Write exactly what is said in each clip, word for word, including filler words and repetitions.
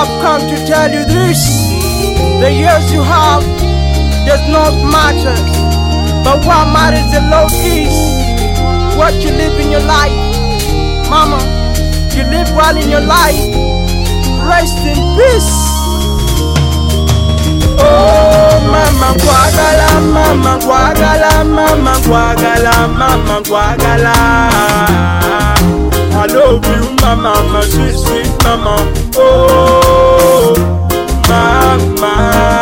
I've come to tell you this. The years you have does not matter, but what matters the Lord is what you live in your life. Mama, you live well in your life. Rest in peace. Oh, mama kwagala, mama kwagala, mama kwagala, mama kwagala. I love you, mama, my sweet, sweet mama. Oh, mama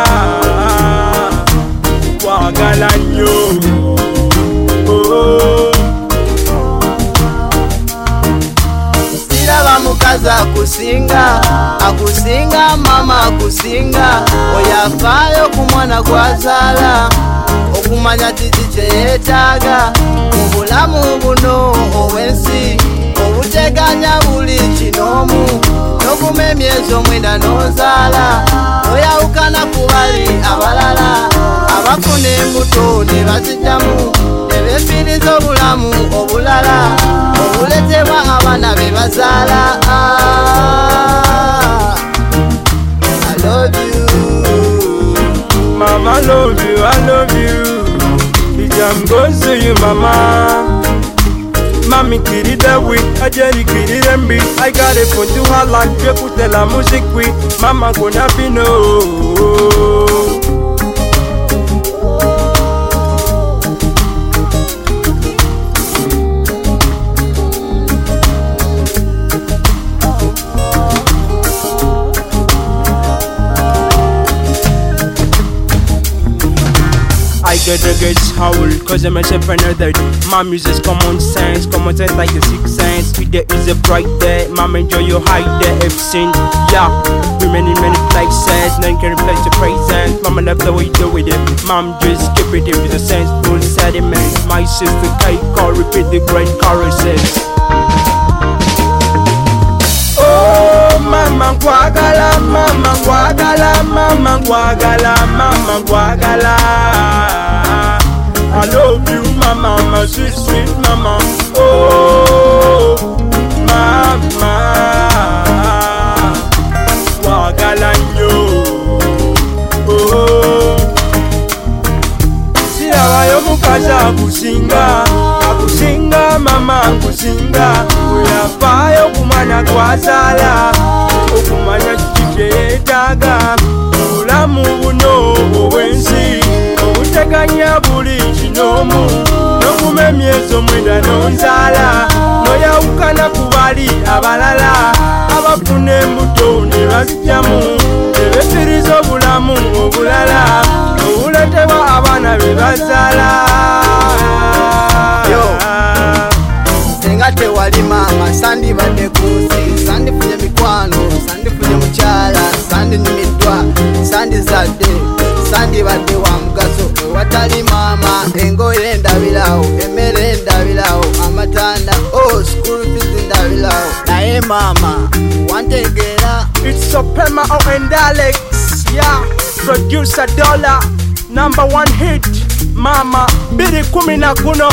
kwagala nyo. Oh, siraba mukaza akusinga, akusinga mama akusinga. Oyafayo kumwana gwazala, okumanya titi kyeyetaaga mu bulamu buno obwensi. Obuteganya buli kinomu, n'okuma emyezi omwenda n'ozaala. Oyawukana ku bali abalala abafuna embuto ne bazijjamu, ne beefiiriza obulamu obulala obuletebwa abaana be bazaala. I love you, mama, I love you, I love you. Ijam goes to you, mama. Mami kirida wi, ajeri kirida mbi. I got it for you hala, je kutela music wi. Mama gonna be no. I get the gates howl, cause I'm myself another. My music's common sense, common sense like the sixth sense. With there is a bright day, mom enjoy your high day. I've seen, yeah, women in many places, none can replace your presence. Mama love the way you do with it, mom just keep it with a sense, full sediment. My sister K call, repeat the great choruses. Oh, mama kwagala, mama kwagala, mama kwagala, mama kwagala. I love you, mama, my sweet, sweet mama. Oh, mama kwagala nyo. Oh, sirabayo mukaza akusinga, akusinga mama akusinga. Oyafayo kumwana gwazala, okumanya kiki kyeyetaaga mu bulamu buno obwensi. Obuteganya buli kinomu, n'okuma emyezi omwenda n'onzaala. N'oyawukana ku bali abalala abafuna embuto ne bazijjamu, ne beefiiriza obulamu obulala obuletebwa abaana be bazaala. Senga tewali mama, sandibadde ku nsi, sandifunye mikwano, sandifunye mukyala, sandinyumiddwa, sandizadde, sandibadde wa mugaso. Ewatali mama, engoye ndabirawo, emmere ndabirawo, amatanda, oh, school fees ndabirawo. Naye mama wantegeera. It's Suprema and Alex, yeah, producer Dollar, number one hit, mama, biri kumi na kuno.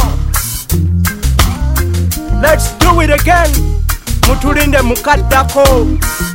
Let's do it again. Mutulinde mukaddako.